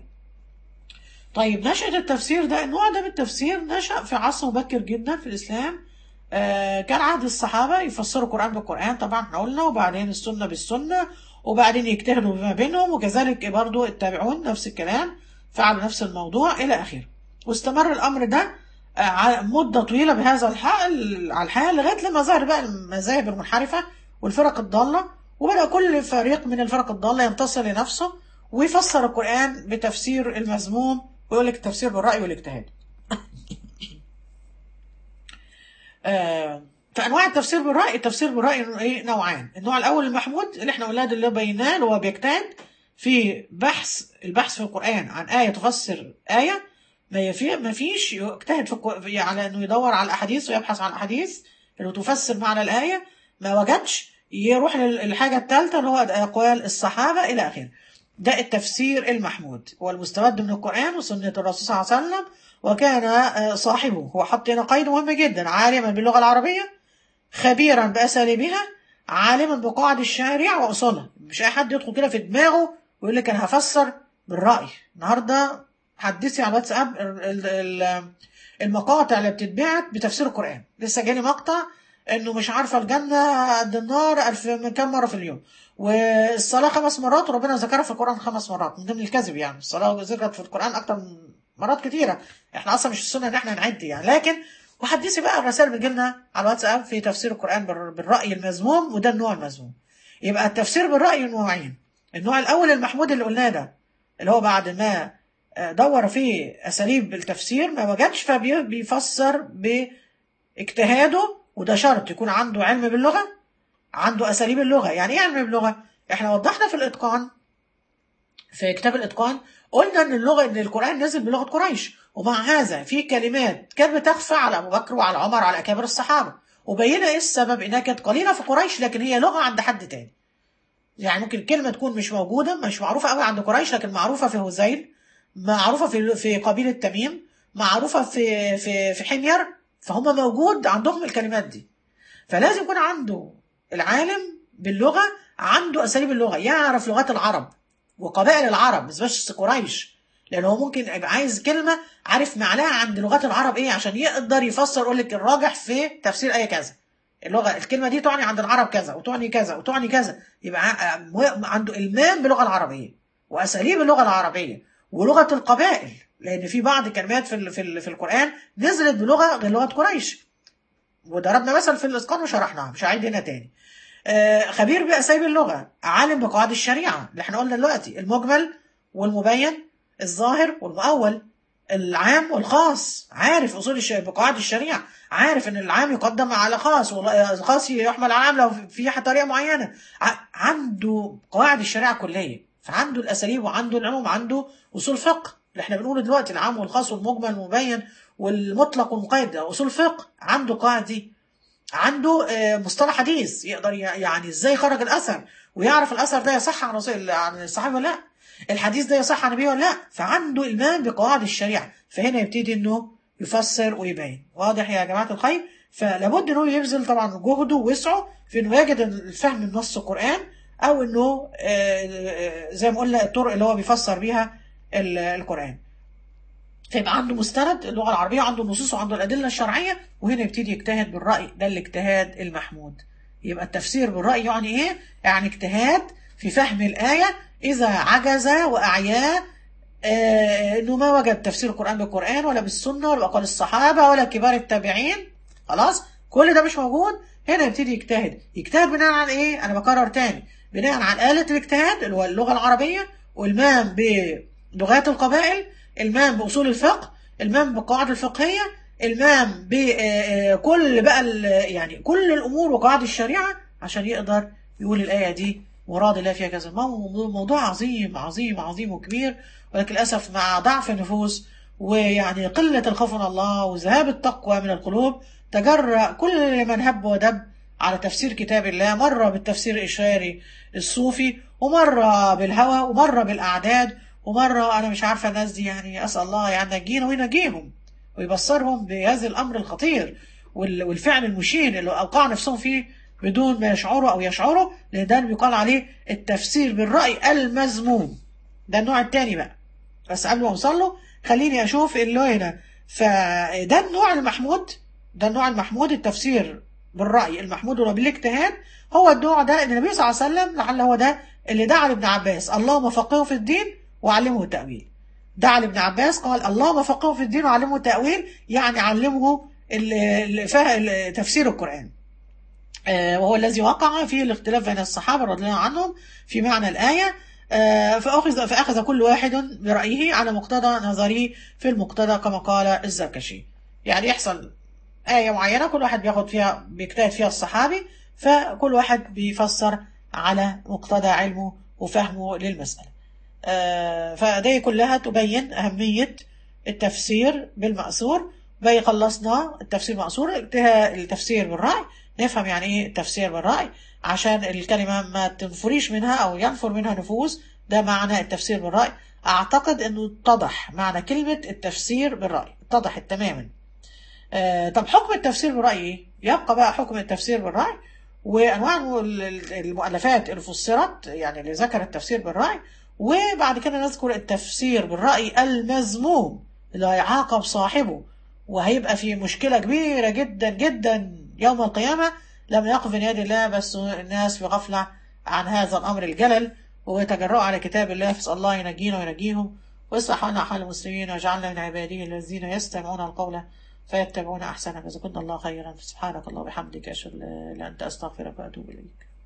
طيب نشأة التفسير ده، النوع ده من التفسير نشأ في عصر مبكر جدا في الإسلام. كان عهد الصحابة يفسروا القرآن بالقرآن طبعا احنا قلنا، وبعدين السنة بالسنة، وبعدين يجتهدوا بما بينهم، وكذلك برضو التابعون نفس الكلام فعلوا نفس الموضوع إلى آخره. واستمر الأمر ده ع- مدة طويلة بهذا الحال على الحال لغاية لما ظهر بقى المذاهب المنحرفة والفرق الضالة، وبدأ كل فريق من الفرق الضالة ينتصر لنفسه ويفسر القرآن بتفسير المذموم، ويقول لك التفسير بالرأي والاجتهاد. آه، فانواع التفسير بالراي، التفسير بالراي ايه؟ نوعان. النوع الاول المحمود اللي احنا قلنا ده، اللي بيناه اللي هو بيجتهد في بحث البحث في القران عن ايه تفسر ايه. ما يفي ما فيش يجتهد في القر- في- على انه يدور على الاحاديث ويبحث عن الاحاديث اللي تفسر معنى الايه، ما وجدش يروح للحاجه الثالثه اللي هو اقوال الصحابه الى اخره. ده التفسير المحمود، هو المستمد من القرآن وسنة الرسول صلى الله عليه وسلم. وكان آه، صاحبه، هو حط هنا قيد مهم جدا، عالما باللغة العربية، خبيرا بأساليبها، عالما بقواعد الشريعة وأصولها. مش أي حد يدخل كده في دماغه ويقول لك أنا هفسر بالرأي. النهارده حدثي على الواتساب ال- ال- ال- المقاطع اللي بتتبعت بتفسير القرآن. لسه جالي مقطع انه مش عارفه الجنه قد النار الف من كم مره في اليوم، والصلاه خمس مرات وربنا ذكرها في القران خمس مرات، من ضمن الكذب يعني. الصلاه ذكرت في القران اكتر من مرات كتيره، احنا اصلا مش السنه ان احنا نعد يعني. لكن وحدثي بقى الرسائل بتجي لنا على الواتساب في تفسير القران بال- بالراي المذموم، وده النوع المذموم. يبقى التفسير بالراي نوعين. النوع الاول المحمود اللي قلناه ده، اللي هو بعد ما آه، دور في اساليب التفسير ما وجدش، فبيفسر باجتهاده. وده شرط يكون عنده علم باللغه، عنده اساليب اللغه. يعني ايه علم باللغه؟ احنا وضحنا في الاتقان، في كتاب الاتقان، قلنا ان اللغه، ان القران نزل بلغه قريش، ومع هذا في كلمات كانت بتخفى على ابو بكر وعلى عمر وعلى اكابر الصحابه، وبينا ايه السبب؟ انها كانت قليله في قريش لكن هي لغه عند حد تاني. يعني ممكن كلمه تكون مش موجوده، مش معروفه قوي عند قريش، لكن معروفه في هذيل، معروفه في في قبيله تميم، معروفه في في في حمير، فهم موجود عندهم الكلمات دي. فلازم يكون عنده العالم باللغة، عنده أساليب اللغة، يعرف لغات العرب وقبائل العرب، مش بس قريش. لأن هو ممكن يبقى عايز كلمة عارف معناها عند لغات العرب إيه، عشان يقدر يفسر، يقول لك الراجح في تفسير أي كذا. اللغة الكلمة دي تعني عند العرب كذا، وتعني كذا، وتعني كذا. يبقى ع- م- عنده إلمام باللغة العربية وأساليب اللغة العربية ولغة القبائل، لأن في بعض الكلمات في ال- في ال- في القرآن نزلت بلغة غير لغة قريش. وضربنا مثل في الإتقان وشرحناها، مش هعيد هنا تاني. آه، خبير بأساليب اللغة، عالم بقواعد الشريعة اللي احنا قلنا دلوقتي، المجمل والمبين، الظاهر والمؤول، العام والخاص، عارف أصول الش... بقواعد الشريعة، عارف إن العام يقدم على خاص والخاص يحمل على العام لو في طريقة معينة. ع... عنده قواعد الشريعة كلية، فعنده الأساليب وعنده العلوم، عنده أصول فقه اللي احنا بنقوله دلوقتي، العام والخاص والمجمل والمبين والمطلق والمقيد، أصول فقه عنده قواعد دي. عنده آه، مصطلح حديث، يقدر ي- يعني ازاي يخرج الاثر، ويعرف الاثر ده يصح عن رسول عن الصحابه ولا لا، الحديث ده يصح عن النبي ولا لا. فعنده المام بقواعد الشريعه، فهنا يبتدي انه يفسر ويبين. واضح يا جماعه الخير؟ فلابد انه يبذل طبعا جهده ووسعه في انه يجد الفهم من نص القران، او انه آه، آه، زي ما قلنا الطرق اللي هو بيفسر بيها ال- القران. فيبقى عنده مستند اللغة العربية، عنده النصوص وعنده الأدلة الشرعية، وهنا يبتدي يجتهد بالرأي. ده الاجتهاد المحمود. يبقى التفسير بالرأي يعني إيه؟ يعني اجتهاد في فهم الآية إذا عجز وأعياه، آه إنه ما وجد تفسير القرآن بالقرآن ولا بالسنة ولا بأقوال الصحابة ولا كبار التابعين، خلاص كل ده مش موجود. هنا يبتدي يجتهد. يجتهد بناء على إيه؟ أنا بكرر تاني، بناء على آلة الاجتهاد اللي هو اللغة العربية، والمام بلغات القبائل، المام بأصول الفقه، المام بالقواعد الفقهية، المام بكل بقى ال- يعني كل الأمور وقواعد الشريعة، عشان يقدر يقول الآية دي مراد الله فيها كذا. مو- موضوع عظيم عظيم عظيم وكبير، ولكن للأسف مع ضعف النفوس ويعني قلة الخوف من الله وذهاب التقوى من القلوب، تجرأ كل من هب ودب على تفسير كتاب الله، مرة بالتفسير الإشاري الصوفي، ومرة بالهوى، ومرة بالأعداد، ومرة أنا مش عارفة الناس دي، يعني أسأل الله يعني ينجينا وينجيهم ويبصرهم بهذا الأمر الخطير وال- والفعل المشين اللي أوقعوا نفسهم فيه بدون ما يشعروا أو يشعروا، لأن ده اللي بيقال عليه التفسير بالرأي المذموم. ده النوع التاني بقى. بس قبل ما أوصل له خليني أشوف اللي هنا. فده النوع المحمود، ده النوع المحمود، التفسير بالرأي المحمود وبالاجتهاد. هو النوع ده ان النبي صلى الله عليه وسلم لعل هو ده اللي دعا لابن عباس اللهم فقهه في الدين وعلمه التأويل. دعا لابن عباس قال اللهم فقهه في الدين وعلمه التأويل، يعني علمه ال- ال- فه- تفسير القرآن. آه، وهو الذي وقع فيه الاختلاف بين الصحابة رضي الله عنهم في معنى الآية. آه، فأخذ, فأخذ كل واحد برأيه على مقتضى نظره في المقتضى كما قال الزركشي. يعني يحصل آية معينة كل واحد بياخد فيها بيجتهد فيها الصحابي، فكل واحد بيفسر على مقتضى علمه وفهمه للمسألة. آه، فدي كلها تبين أهمية التفسير بالمأثور. بقى خلصنا التفسير بالمأثور، انتهى التفسير بالرأي. نفهم يعني ايه التفسير بالرأي عشان الكلمة ما تنفريش منها أو ينفر منها نفوس. ده معنى التفسير بالرأي. أعتقد أنه اتضح معنى كلمة التفسير بالرأي، اتضحت تماما. آه، طب حكم التفسير بالرأي ايه؟ يبقى بقى حكم التفسير بالرأي وأنواع المؤلفات اللي فسرت، يعني اللي ذكر التفسير بالرأي. وبعد كده نذكر التفسير بالرأي المذموم اللي هيعاقب صاحبه وهيبقى في مشكلة كبيرة جدا جدا يوم القيامة لم يقف بين يدي الله، بس الناس في غفلة عن هذا الأمر الجلل ويتجرؤوا على كتاب الله. فاسأل الله ينجينا وينجيهم ويصلح حالنا حال المسلمين ويجعلنا من عباده الذين يستمعون القول فيتبعون أحسنه. جزاكم الله خيرا. سبحانك الله وبحمدك أشهد أن لا إله إلا أنت أستغفرك وأتوب إليك.